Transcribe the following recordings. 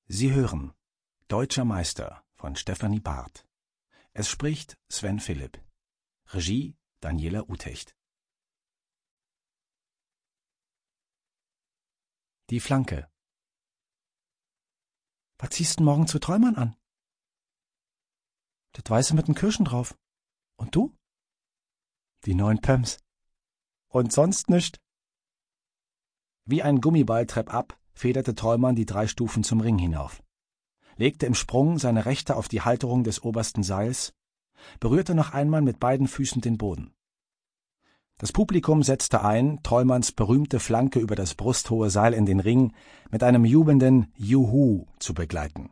Sie hören Deutscher Meister von Stefanie Barth. Es spricht Sven Philipp. Regie Daniela Utecht. Die Flanke. Was ziehst du morgen zu Träumern an? Das Weiße mit den Kirschen drauf. Und du? Die neuen Pöms. Und sonst nischt? Wie ein Gummiball treppab federte Träumern die 3 Stufen zum Ring hinauf, legte im Sprung seine Rechte auf die Halterung des obersten Seils, berührte noch einmal mit beiden Füßen den Boden. Das Publikum setzte ein, Träumerns berühmte Flanke über das brusthohe Seil in den Ring mit einem jubelnden Juhu zu begleiten.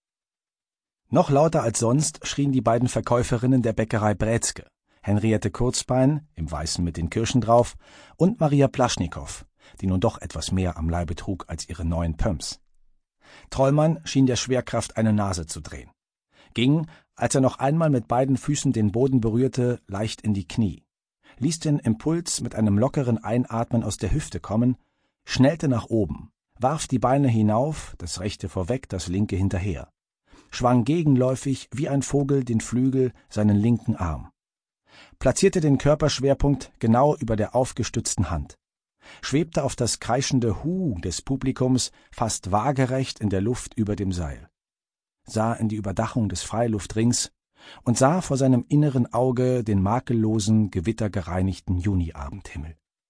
Noch lauter als sonst schrien die beiden Verkäuferinnen der Bäckerei Brätzke, Henriette Kurzbein, im Weißen mit den Kirschen drauf, und Maria Plaschnikow, die nun doch etwas mehr am Leibe trug als ihre neuen Pöms. Trollmann schien der Schwerkraft eine Nase zu drehen, ging, als er noch einmal mit beiden Füßen den Boden berührte, leicht in die Knie, ließ den Impuls mit einem lockeren Einatmen aus der Hüfte kommen, schnellte nach oben, warf die Beine hinauf, das rechte vorweg, das linke hinterher, schwang gegenläufig wie ein Vogel den Flügel seinen linken Arm, platzierte den Körperschwerpunkt genau über der aufgestützten Hand, schwebte auf das kreischende Hu des Publikums fast waagerecht in der Luft über dem Seil, sah in die Überdachung des Freiluftrings und sah vor seinem inneren Auge den makellosen, gewittergereinigten Juniabendhimmel.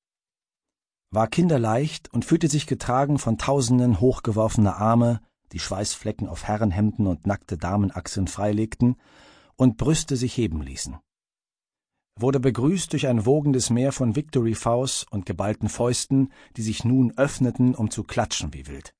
War kinderleicht und fühlte sich getragen von tausenden hochgeworfener Arme, die Schweißflecken auf Herrenhemden und nackte Damenachseln freilegten und Brüste sich heben ließen. Wurde begrüßt durch ein wogendes Meer von Victory-Faust und geballten Fäusten, die sich nun öffneten, um zu klatschen wie wild.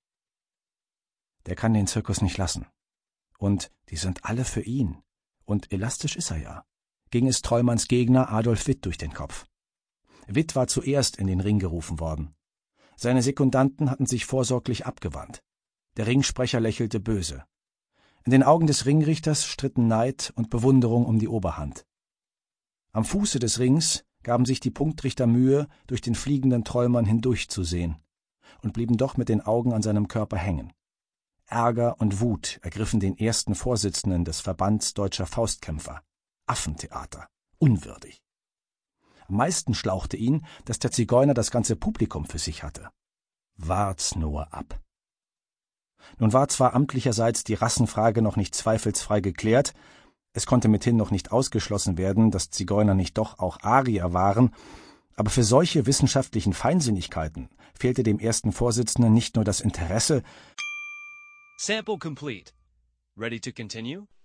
Der kann den Zirkus nicht lassen. Und die sind alle für ihn. Und elastisch ist er ja, ging es Trollmanns Gegner Adolf Witt durch den Kopf. Witt war zuerst in den Ring gerufen worden. Seine Sekundanten hatten sich vorsorglich abgewandt. Der Ringsprecher lächelte böse. In den Augen des Ringrichters stritten Neid und Bewunderung um die Oberhand. Am Fuße des Rings gaben sich die Punktrichter Mühe, durch den fliegenden Trollmann hindurchzusehen, und blieben doch mit den Augen an seinem Körper hängen. Ärger und Wut ergriffen den ersten Vorsitzenden des Verbands Deutscher Faustkämpfer. Affentheater. Unwürdig. Am meisten schlauchte ihn, dass der Zigeuner das ganze Publikum für sich hatte. Wart's nur ab. Nun war zwar amtlicherseits die Rassenfrage noch nicht zweifelsfrei geklärt, es konnte mithin noch nicht ausgeschlossen werden, dass Zigeuner nicht doch auch Arier waren, aber für solche wissenschaftlichen Feinsinnigkeiten fehlte dem ersten Vorsitzenden nicht nur das Interesse. Sample complete. Ready to continue?